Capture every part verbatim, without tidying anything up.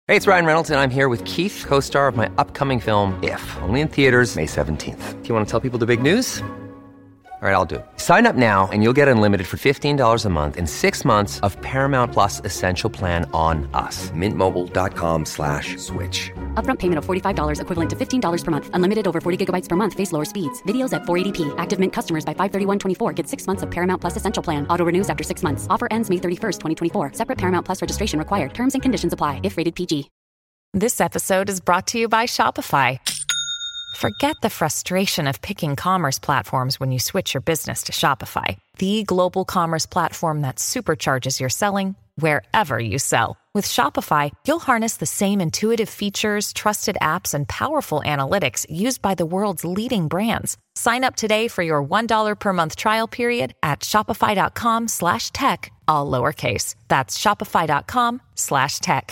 Hey, it's Ryan Reynolds, and I'm here with Keith, co-star of my upcoming film, If, only in theaters May seventeenth. Do you want to tell people the big news? All right, I'll do it. Sign up now and you'll get unlimited for fifteen dollars a month and six months of Paramount Plus Essential Plan on us. Mint Mobile dot com slash switch. Upfront payment of forty-five dollars equivalent to fifteen dollars per month. Unlimited over forty gigabytes per month. Face lower speeds. Videos at four eighty p. Active Mint customers by five thirty-one twenty-four get six months of Paramount Plus Essential Plan. Auto renews after six months. Offer ends May thirty-first, twenty twenty-four. Separate Paramount Plus registration required. Terms and conditions apply if rated P G. This episode is brought to you by Shopify. Forget the frustration of picking commerce platforms when you switch your business to Shopify, the global commerce platform that supercharges your selling wherever you sell. With Shopify, you'll harness the same intuitive features, trusted apps, and powerful analytics used by the world's leading brands. Sign up today for your one dollar per month trial period at shopify.com slash tech, all lowercase. That's shopify.com slash tech.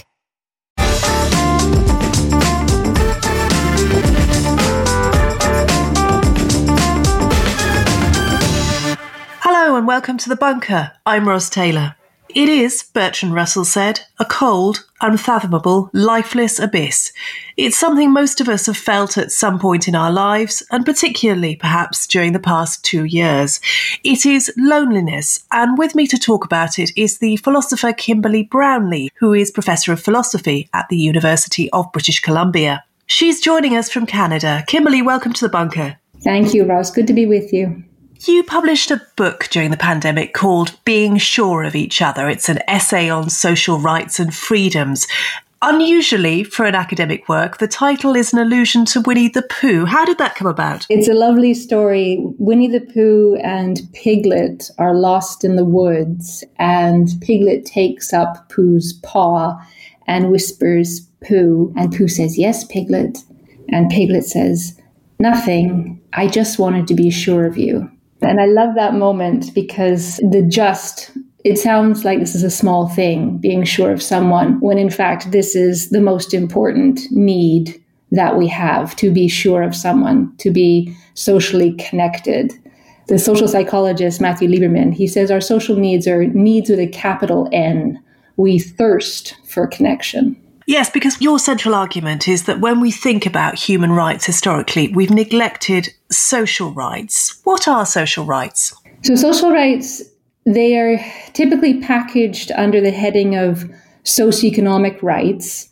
Hello and welcome to The Bunker. I'm Ros Taylor. It is, Bertrand Russell said, a cold, unfathomable, lifeless abyss. It's something most of us have felt at some point in our lives, and particularly perhaps during the past two years. It is loneliness, and with me to talk about it is the philosopher Kimberly Brownlee, who is Professor of Philosophy at the University of British Columbia. She's joining us from Canada. Kimberly, welcome to The Bunker. Thank you, Ros. Good to be with you. You published a book during the pandemic called Being Sure of Each Other. It's an essay on social rights and freedoms. Unusually, for an academic work, the title is an allusion to Winnie the Pooh. How did that come about? It's a lovely story. Winnie the Pooh and Piglet are lost in the woods, and Piglet takes up Pooh's paw and whispers, "Pooh." And Pooh says, "Yes, Piglet." And Piglet says, "Nothing. I just wanted to be sure of you." And I love that moment because the just, it sounds like this is a small thing, being sure of someone, when in fact this is the most important need that we have, to be sure of someone, to be socially connected. The social psychologist Matthew Lieberman, he says our social needs are needs with a capital N. We thirst for connection. Yes, because your central argument is that when we think about human rights historically, we've neglected social rights. What are social rights? So social rights, they are typically packaged under the heading of socioeconomic rights.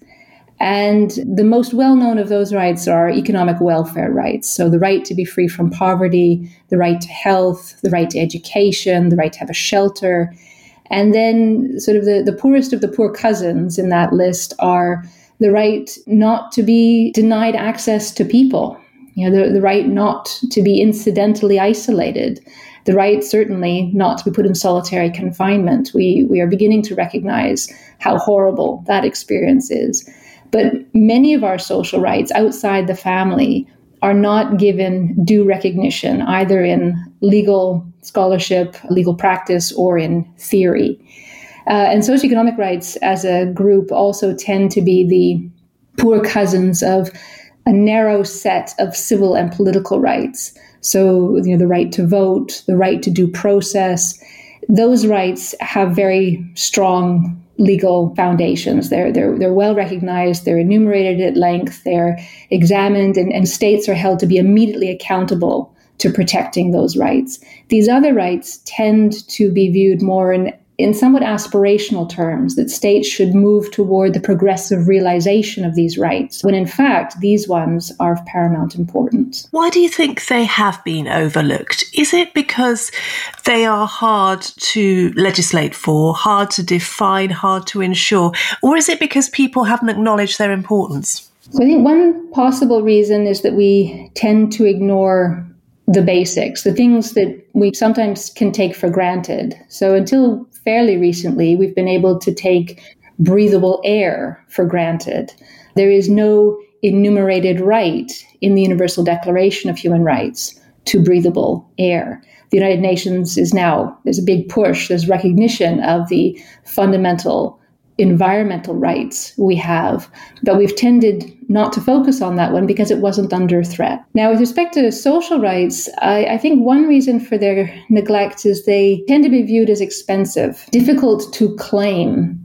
And the most well-known of those rights are economic welfare rights. So the right to be free from poverty, the right to health, the right to education, the right to have a shelter. And then sort of the, the poorest of the poor cousins in that list are the right not to be denied access to people, you know, the, the right not to be incidentally isolated, the right certainly not to be put in solitary confinement. We, we are beginning to recognize how horrible that experience is. But many of our social rights outside the family are not given due recognition, either in legal scholarship, legal practice, or in theory. Uh, and socioeconomic rights as a group also tend to be the poor cousins of a narrow set of civil and political rights. So, you know, the right to vote, the right to due process, those rights have very strong legal foundations. They're, they're, they're well recognized, they're enumerated at length, they're examined, and, and states are held to be immediately accountable to protecting those rights. These other rights tend to be viewed more in, in somewhat aspirational terms, that states should move toward the progressive realization of these rights, when in fact these ones are of paramount importance. Why do you think they have been overlooked? Is it because they are hard to legislate for, hard to define, hard to ensure, or is it because people haven't acknowledged their importance? So I think one possible reason is that we tend to ignore the basics, the things that we sometimes can take for granted. So until fairly recently, we've been able to take breathable air for granted. There is no enumerated right in the Universal Declaration of Human Rights to breathable air. The United Nations is now, there's a big push, there's recognition of the fundamental environmental rights we have, but we've tended not to focus on that one because it wasn't under threat. Now, with respect to social rights, I, I think one reason for their neglect is they tend to be viewed as expensive, difficult to claim.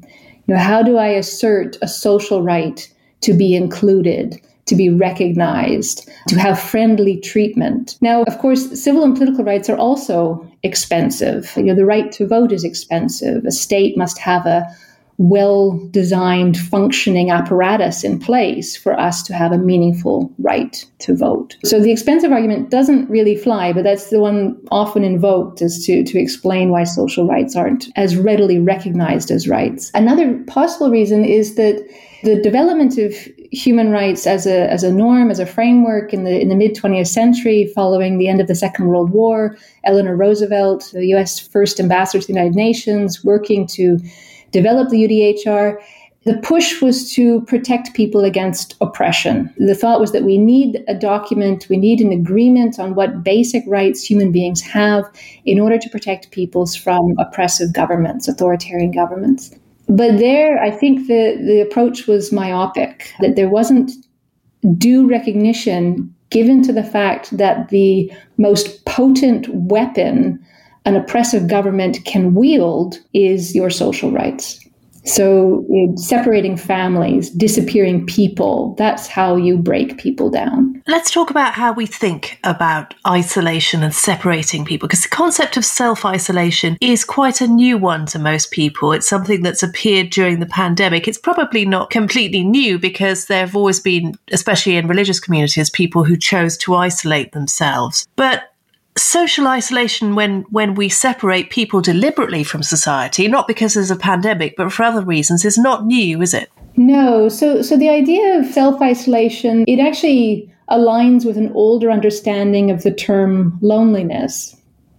You know, how do I assert a social right to be included, to be recognized, to have friendly treatment? Now, of course, civil and political rights are also expensive. You know, the right to vote is expensive. A state must have a well-designed, functioning apparatus in place for us to have a meaningful right to vote. So the expensive argument doesn't really fly, but that's the one often invoked as to, to explain why social rights aren't as readily recognized as rights. Another possible reason is that the development of human rights as a as a norm, as a framework in the in the mid-twentieth century, following the end of the Second World War, Eleanor Roosevelt, the U S first ambassador to the United Nations, working to develop the U D H R, the push was to protect people against oppression. The thought was that we need a document, we need an agreement on what basic rights human beings have in order to protect peoples from oppressive governments, authoritarian governments. But there, I think the, the approach was myopic, that there wasn't due recognition given to the fact that the most potent weapon an oppressive government can wield is your social rights. So uh, separating families, disappearing people, that's how you break people down. Let's talk about how we think about isolation and separating people, because the concept of self-isolation is quite a new one to most people. It's something that's appeared during the pandemic. It's probably not completely new because there have always been, especially in religious communities, people who chose to isolate themselves. But social isolation, when when we separate people deliberately from society, not because there's a pandemic, but for other reasons, is not new, is it? No. So, so the idea of self-isolation, it actually aligns with an older understanding of the term loneliness.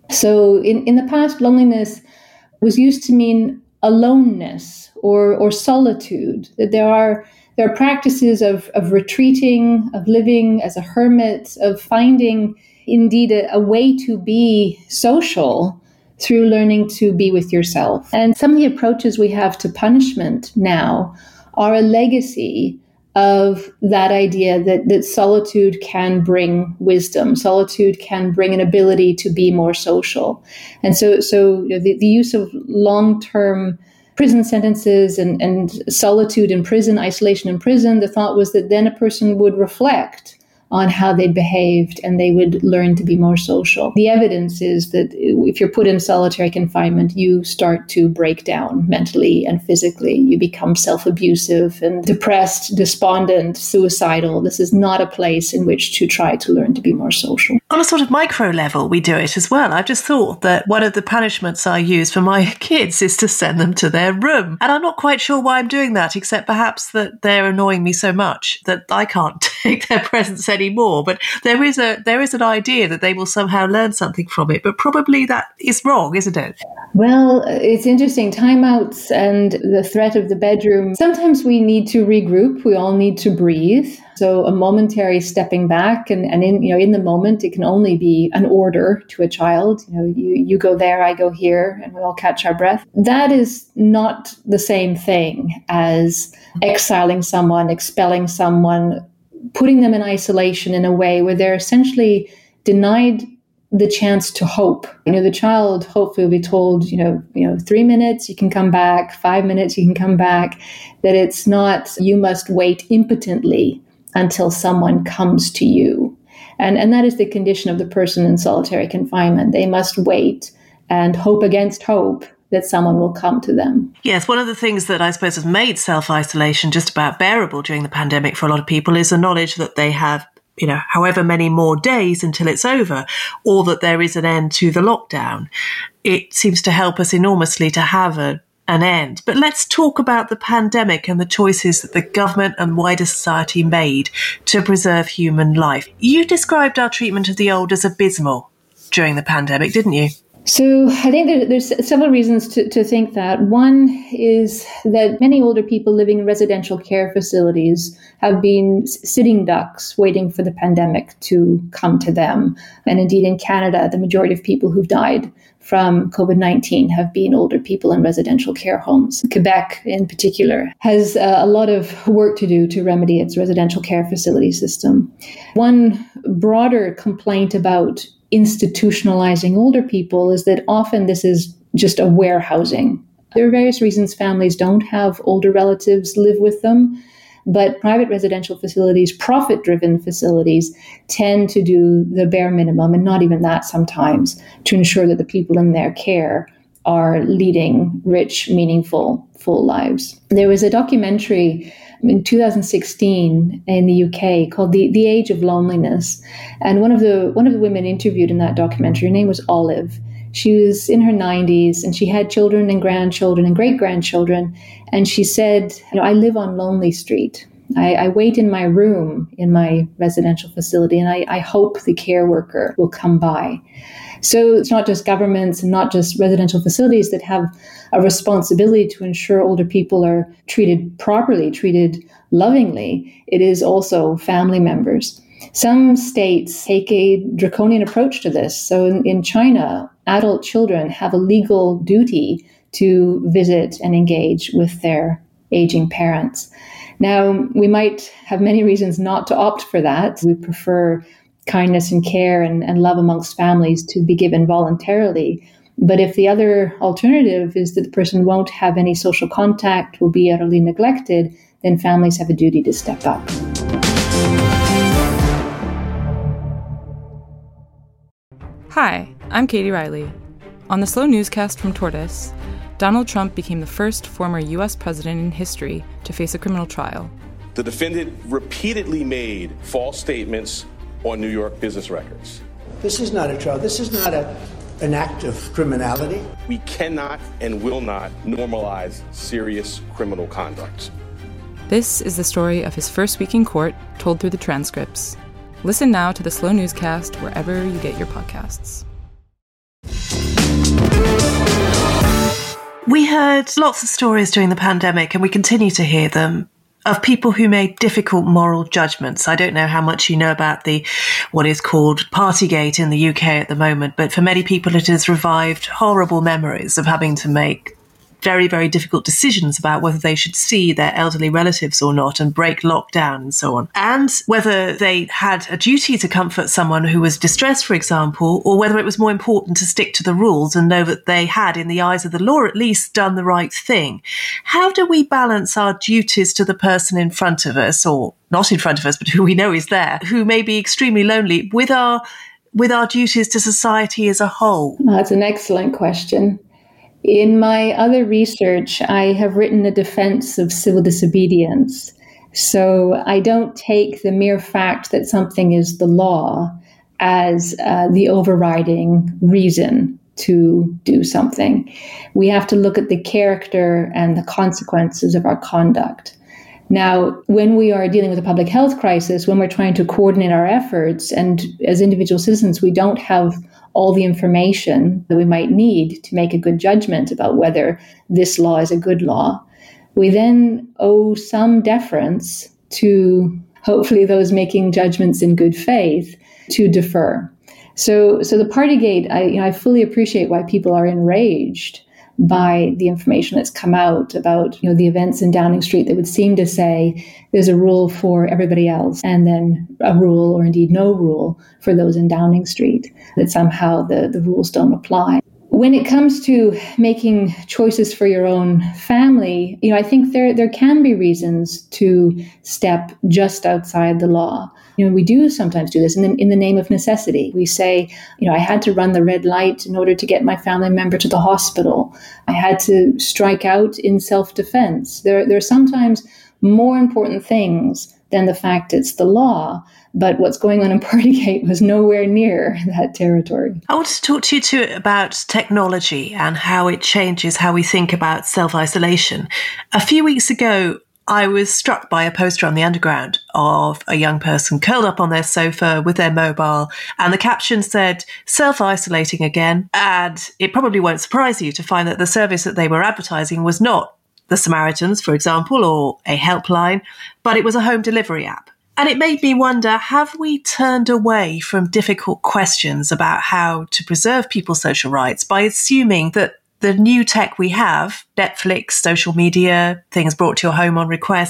So in, in the past, loneliness was used to mean aloneness or, or solitude, that there are there are practices of, of retreating, of living as a hermit, of finding indeed a, a way to be social through learning to be with yourself. And some of the approaches we have to punishment now are a legacy of that idea that, that solitude can bring wisdom. Solitude can bring an ability to be more social. And so, so the, the use of long-term prison sentences and, and solitude in prison, isolation in prison, the thought was that then a person would reflect on how they behaved and they would learn to be more social. The evidence is that if you're put in solitary confinement, you start to break down mentally and physically. You become self-abusive and depressed, despondent, suicidal. This is not a place in which to try to learn to be more social. On a sort of micro level, we do it as well. I've just thought that one of the punishments I use for my kids is to send them to their room. And I'm not quite sure why I'm doing that, except perhaps that they're annoying me so much that I can't take their presence anymore. Anymore, but there is a there is an idea that they will somehow learn something from it, but probably that is wrong, isn't it? Well, it's interesting. Timeouts and the threat of the bedroom. Sometimes we need to regroup. We all need to breathe. So a momentary stepping back, and, and in you know in the moment, it can only be an order to a child. You know, you you go there, I go here, and we all catch our breath. That is not the same thing as exiling someone, expelling someone, putting them in isolation in a way where they're essentially denied the chance to hope. You know, the child hopefully will be told, you know, you know, three minutes, you can come back, five minutes, you can come back, that it's not, you must wait impotently until someone comes to you. And, and that is the condition of the person in solitary confinement. They must wait and hope against hope that someone will come to them. Yes, one of the things that I suppose has made self-isolation just about bearable during the pandemic for a lot of people is the knowledge that they have, you know, however many more days until it's over, or that there is an end to the lockdown. It seems to help us enormously to have a, an end. But let's talk about the pandemic and the choices that the government and wider society made to preserve human life. You described our treatment of the old as abysmal during the pandemic, didn't you? So I think there, there's several reasons to, to think that. One is that many older people living in residential care facilities have been sitting ducks waiting for the pandemic to come to them. And indeed in Canada, the majority of people who've died from covid nineteen have been older people in residential care homes. Quebec in particular has uh, a lot of work to do to remedy its residential care facility system. One broader complaint about institutionalizing older people is that often this is just a warehousing There are various reasons families don't have older relatives live with them, but private residential facilities, profit-driven facilities, tend to do the bare minimum, and not even that sometimes, to ensure that the people in their care are leading rich, meaningful, full lives. There was a documentary in two thousand sixteen in the U K called The The Age of Loneliness, and one of the one of the women interviewed in that documentary, her name was Olive. She was in her nineties, and she had children and grandchildren and great-grandchildren, and she said, you know, I live on Lonely Street. I, I wait in my room in my residential facility, and I, I hope the care worker will come by. So it's not just governments and not just residential facilities that have a responsibility to ensure older people are treated properly, treated lovingly. It is also family members. Some states take a draconian approach to this. So in, in China, adult children have a legal duty to visit and engage with their aging parents. Now, we might have many reasons not to opt for that. We prefer kindness and care and, and love amongst families to be given voluntarily. But if the other alternative is that the person won't have any social contact, will be utterly neglected, then families have a duty to step up. Hi, I'm Katie Riley. On the Slow Newscast from Tortoise, Donald Trump became the first former U S president in history to face a criminal trial. The defendant repeatedly made false statements on New York business records. This is not a trial. This is not a, an act of criminality. We cannot and will not normalize serious criminal conduct. This is the story of his first week in court, told through the transcripts. Listen now to the Slow Newscast wherever you get your podcasts. We heard lots of stories during the pandemic, and we continue to hear them, of people who made difficult moral judgments. I don't know how much you know about the what is called Partygate in the U K at the moment, but for many people it has revived horrible memories of having to make very, very difficult decisions about whether they should see their elderly relatives or not and break lockdown and so on. And whether they had a duty to comfort someone who was distressed, for example, or whether it was more important to stick to the rules and know that they had, in the eyes of the law, at least done the right thing. How do we balance our duties to the person in front of us, or not in front of us, but who we know is there, who may be extremely lonely, with our with our duties to society as a whole? That's an excellent question. In my other research, I have written a defense of civil disobedience. So I don't take the mere fact that something is the law as uh, the overriding reason to do something. We have to look at the character and the consequences of our conduct. Now, when we are dealing with a public health crisis, when we're trying to coordinate our efforts, and as individual citizens, we don't have all the information that we might need to make a good judgment about whether this law is a good law, we then owe some deference to hopefully those making judgments in good faith to defer. So, so the Partygate, I, you know, I fully appreciate why people are enraged by the information that's come out about, you know, the events in Downing Street that would seem to say there's a rule for everybody else and then a rule, or indeed no rule, for those in Downing Street, that somehow the, the rules don't apply. When it comes to making choices for your own family, you know, I think there there can be reasons to step just outside the law. You know, we do sometimes do this in the, in the name of necessity. We say, you know, I had to run the red light in order to get my family member to the hospital. I had to strike out in self-defense. There, there are sometimes more important things than the fact it's the law. But what's going on in Partygate was nowhere near that territory. I want to talk to you too about technology and how it changes how we think about self-isolation. A few weeks ago, I was struck by a poster on the Underground of a young person curled up on their sofa with their mobile, and the caption said, self-isolating again. And it probably won't surprise you to find that the service that they were advertising was not the Samaritans, for example, or a helpline, but it was a home delivery app. And it made me wonder, have we turned away from difficult questions about how to preserve people's social rights by assuming that the new tech we have, Netflix, social media, things brought to your home on request,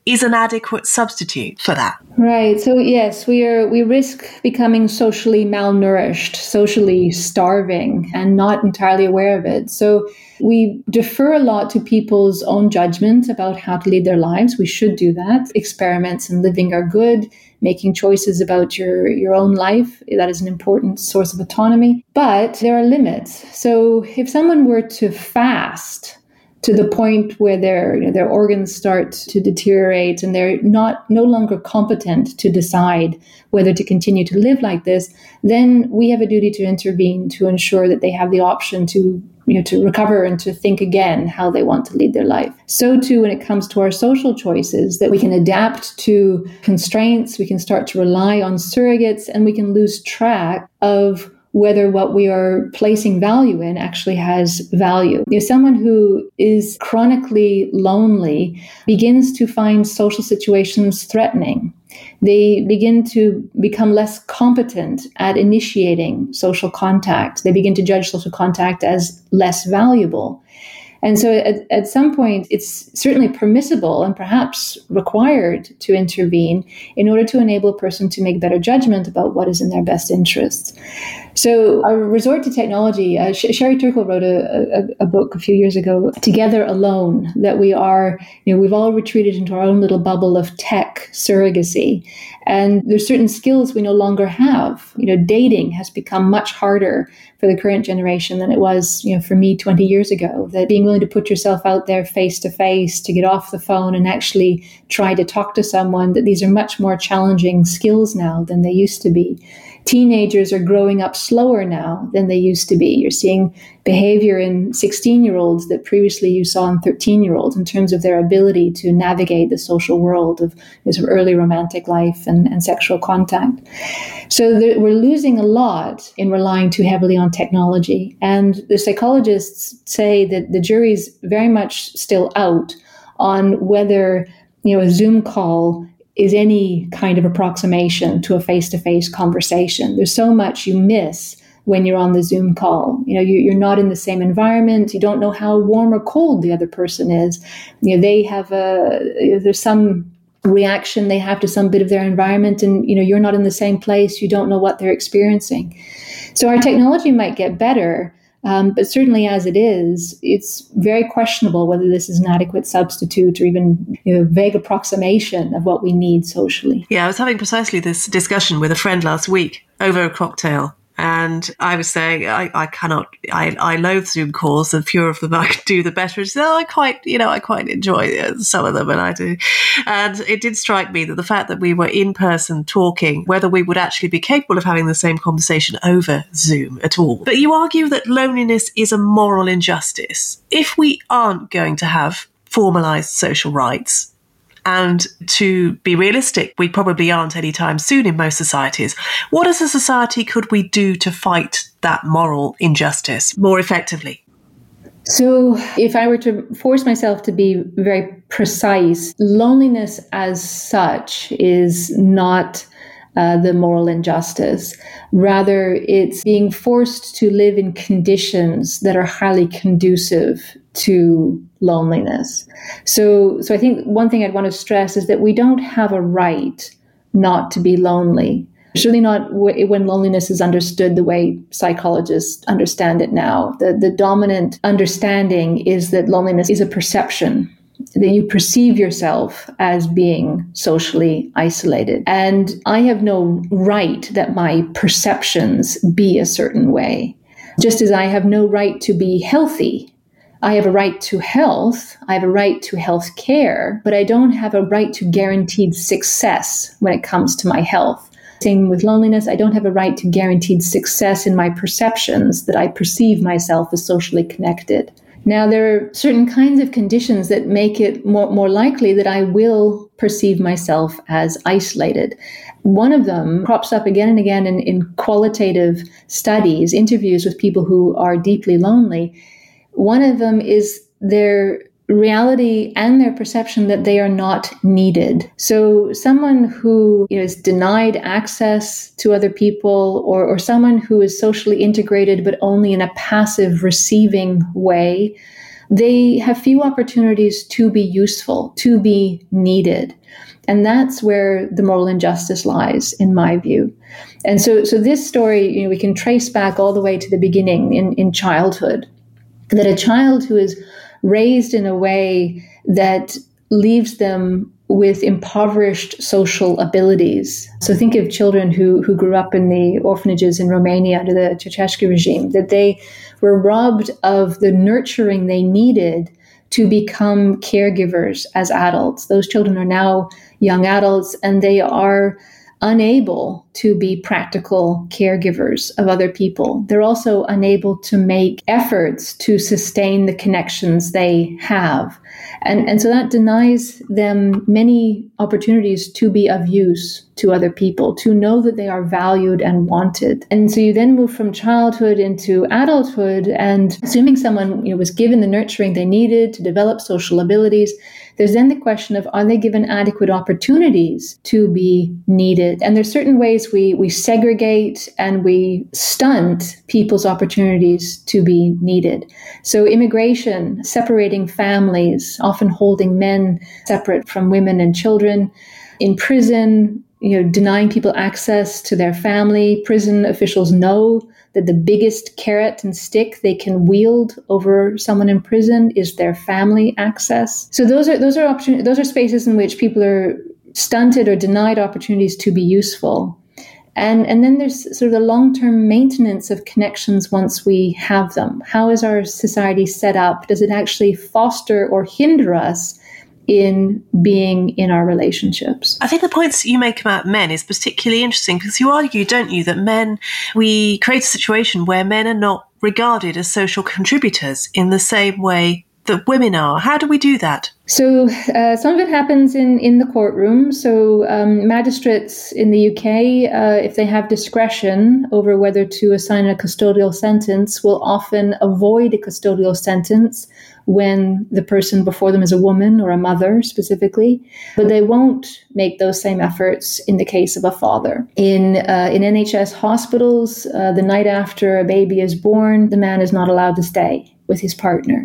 is an adequate substitute for that. Right. So yes, we are we risk becoming socially malnourished, socially starving, and not entirely aware of it. So we defer a lot to people's own judgment about how to lead their lives. We should do that. Experiments in living are good. Making choices about your, your own life, that is an important source of autonomy. But there are limits. So if someone were to fast to the point where their you know, their organs start to deteriorate and they're not no longer competent to decide whether to continue to live like this, then we have a duty to intervene to ensure that they have the option to you know to recover and to think again how they want to lead their life. So too when it comes to our social choices, that we can adapt to constraints, we can start to rely on surrogates, and we can lose track of whether what we are placing value in actually has value. You know, someone who is chronically lonely begins to find social situations threatening. They begin to become less competent at initiating social contact. They begin to judge social contact as less valuable. And so at, at some point, it's certainly permissible and perhaps required to intervene in order to enable a person to make better judgment about what is in their best interests. So our resort to technology, uh, Sherry Turkle wrote a, a, a book a few years ago, Together Alone, that we are, you know, we've all retreated into our own little bubble of tech surrogacy. And there's certain skills we no longer have. You know, dating has become much harder for the current generation than it was, you know, for me twenty years ago. That being willing to put yourself out there face to face, to get off the phone and actually try to talk to someone, that these are much more challenging skills now than they used to be. Teenagers are growing up slower now than they used to be. You're seeing behavior in sixteen-year-olds that previously you saw in thirteen-year-olds in terms of their ability to navigate the social world of this early romantic life and, and sexual contact. So there, we're losing a lot in relying too heavily on technology. And the psychologists say that the jury's very much still out on whether, you know, a Zoom call is any kind of approximation to a face-to-face conversation. There's so much you miss when you're on the Zoom call. You know, you, you're not in the same environment. You don't know how warm or cold the other person is. You know, they have a, there's some reaction they have to some bit of their environment, and, you know, you're not in the same place. You don't know what they're experiencing. So our technology might get better, Um, but certainly as it is, it's very questionable whether this is an adequate substitute or even, you know, vague approximation of what we need socially. Yeah, I was having precisely this discussion with a friend last week over a cocktail. And I was saying, I, I cannot, I, I loathe Zoom calls. The fewer of them I can do, the better. She said, oh, I quite, you know, I quite enjoy some of them, and I do. And it did strike me that the fact that we were in person talking, whether we would actually be capable of having the same conversation over Zoom at all. But you argue that loneliness is a moral injustice. If we aren't going to have formalized social rights, and to be realistic, we probably aren't anytime soon in most societies, what as a society could we do to fight that moral injustice more effectively? So if I were to force myself to be very precise, loneliness as such is not uh, the moral injustice. Rather, it's being forced to live in conditions that are highly conducive to loneliness. So, so I think one thing I'd want to stress is that we don't have a right not to be lonely. Certainly not w- when loneliness is understood the way psychologists understand it now. The, the dominant understanding is that loneliness is a perception, that you perceive yourself as being socially isolated. And I have no right that my perceptions be a certain way. Just as I have no right to be healthy, I have a right to health, I have a right to health care, but I don't have a right to guaranteed success when it comes to my health. Same with loneliness, I don't have a right to guaranteed success in my perceptions that I perceive myself as socially connected. Now, there are certain kinds of conditions that make it more, more likely that I will perceive myself as isolated. One of them crops up again and again in, in qualitative studies, interviews with people who are deeply lonely. One of them is their reality and their perception that they are not needed. So someone who, you know, is denied access to other people, or, or someone who is socially integrated but only in a passive receiving way, they have few opportunities to be useful, to be needed. And that's where the moral injustice lies, in my view. And so, so this story, you know, we can trace back all the way to the beginning in, in childhood, that a child who is raised in a way that leaves them with impoverished social abilities. So think of children who, who grew up in the orphanages in Romania under the Ceausescu regime, that they were robbed of the nurturing they needed to become caregivers as adults. Those children are now young adults, and they are unable to be practical caregivers of other people. They're also unable to make efforts to sustain the connections they have. And, and so that denies them many opportunities to be of use to other people, to know that they are valued and wanted. And so you then move from childhood into adulthood, and assuming someone, you know, was given the nurturing they needed to develop social abilities, there's then the question of, are they given adequate opportunities to be needed? And there's certain ways we, we segregate and we stunt people's opportunities to be needed. So immigration, separating families, often holding men separate from women and children. In prison, you know, denying people access to their family. Prison officials know that the biggest carrot and stick they can wield over someone in prison is their family access. So those are those are opportunities, those are spaces in which people are stunted or denied opportunities to be useful. And and then there's sort of the long-term maintenance of connections once we have them. How is our society set up? Does it actually foster or hinder us in being in our relationships? I think the points you make about men is particularly interesting, because you argue, don't you, that men, we create a situation where men are not regarded as social contributors in the same way that women are. How do we do that? So uh, some of it happens in, in the courtroom. So um, magistrates in the U K, uh, if they have discretion over whether to assign a custodial sentence, will often avoid a custodial sentence when the person before them is a woman or a mother specifically, but they won't make those same efforts in the case of a father. In uh, in N H S hospitals, uh, the night after a baby is born, the man is not allowed to stay with his partner.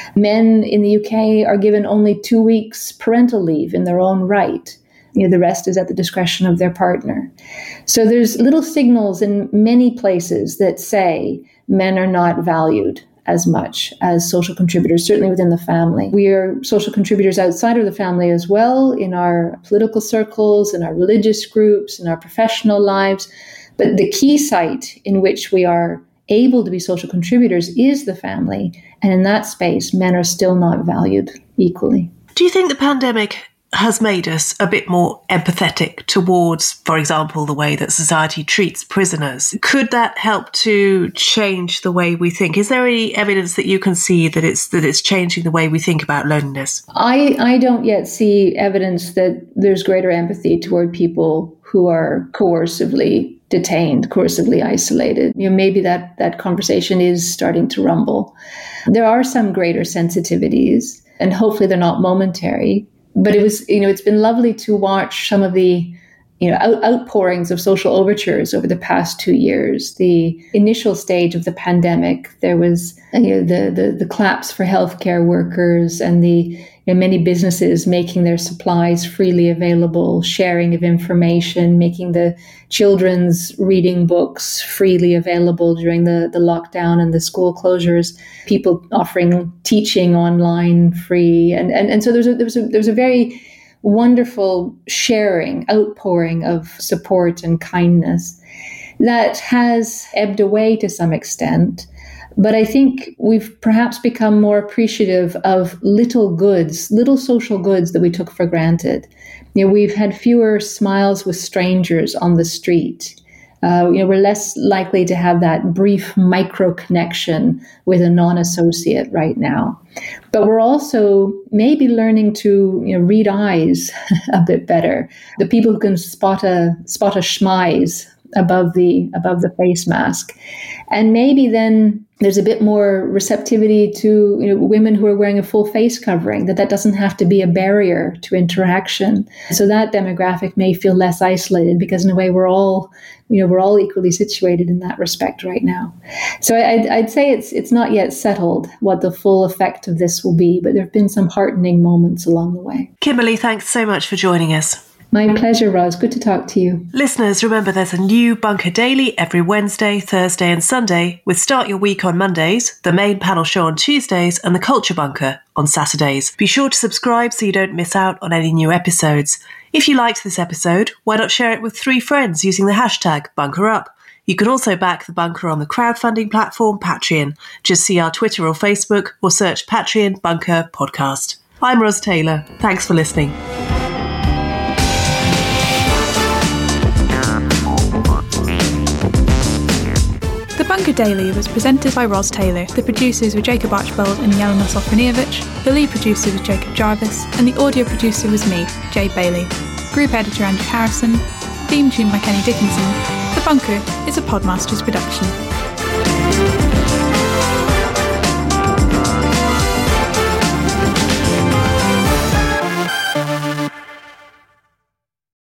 Men in the U K are given only two weeks parental leave in their own right. You know, the rest is at the discretion of their partner. So there's little signals in many places that say men are not valued as much as social contributors, certainly within the family. We are social contributors outside of the family as well, in our political circles, in our religious groups, in our professional lives. But the key site in which we are able to be social contributors is the family. And in that space, men are still not valued equally. Do you think the pandemic has made us a bit more empathetic towards, for example, the way that society treats prisoners? Could that help to change the way we think? Is there any evidence that you can see that it's that it's changing the way we think about loneliness? I, I don't yet see evidence that there's greater empathy toward people who are coercively detained, coercively isolated. You know, maybe that, that conversation is starting to rumble. There are some greater sensitivities, and hopefully they're not momentary. But it was, you know, it's been lovely to watch some of the, you know, out- outpourings of social overtures over the past two years. The initial stage of the pandemic, there was, you know, the the, the claps for healthcare workers and the you know, many businesses making their supplies freely available, sharing of information, making the children's reading books freely available during the, the lockdown and the school closures, people offering teaching online free. And, and, and so there's a, there was a, there was a very wonderful sharing, outpouring of support and kindness that has ebbed away to some extent. But I think we've perhaps become more appreciative of little goods, little social goods that we took for granted. You know, we've had fewer smiles with strangers on the street. Uh, you know, we're less likely to have that brief micro connection with a non-associate right now. But we're also maybe learning to, you know, read eyes a bit better. The people who can spot a spot a schmize above the above the face mask. And maybe then there's a bit more receptivity to, you know, women who are wearing a full face covering, that that doesn't have to be a barrier to interaction. So that demographic may feel less isolated, because in a way we're all, you know, we're all equally situated in that respect right now. So I'd, I'd say it's it's not yet settled what the full effect of this will be, but there have been some heartening moments along the way. Kimberly, thanks so much for joining us. My pleasure, Roz. Good to talk to you. Listeners, remember there's a new Bunker Daily every Wednesday, Thursday and Sunday, with Start Your Week on Mondays, the main panel show on Tuesdays, and the Culture Bunker on Saturdays. Be sure to subscribe so you don't miss out on any new episodes. If you liked this episode, why not share it with three friends using the hashtag BunkerUp? You can also back the Bunker on the crowdfunding platform Patreon. Just see our Twitter or Facebook, or search Patreon Bunker Podcast. I'm Ros Taylor. Thanks for listening. The Bunker Daily was presented by Ros Taylor. The producers were Jacob Archbold and Jelena Sofronijevic. The lead producer was Jacob Jarvis, and the audio producer was me, Jay Bailey. Group editor Andrew Harrison. Theme tune by Kenny Dickinson. The Bunker is a Podmasters production.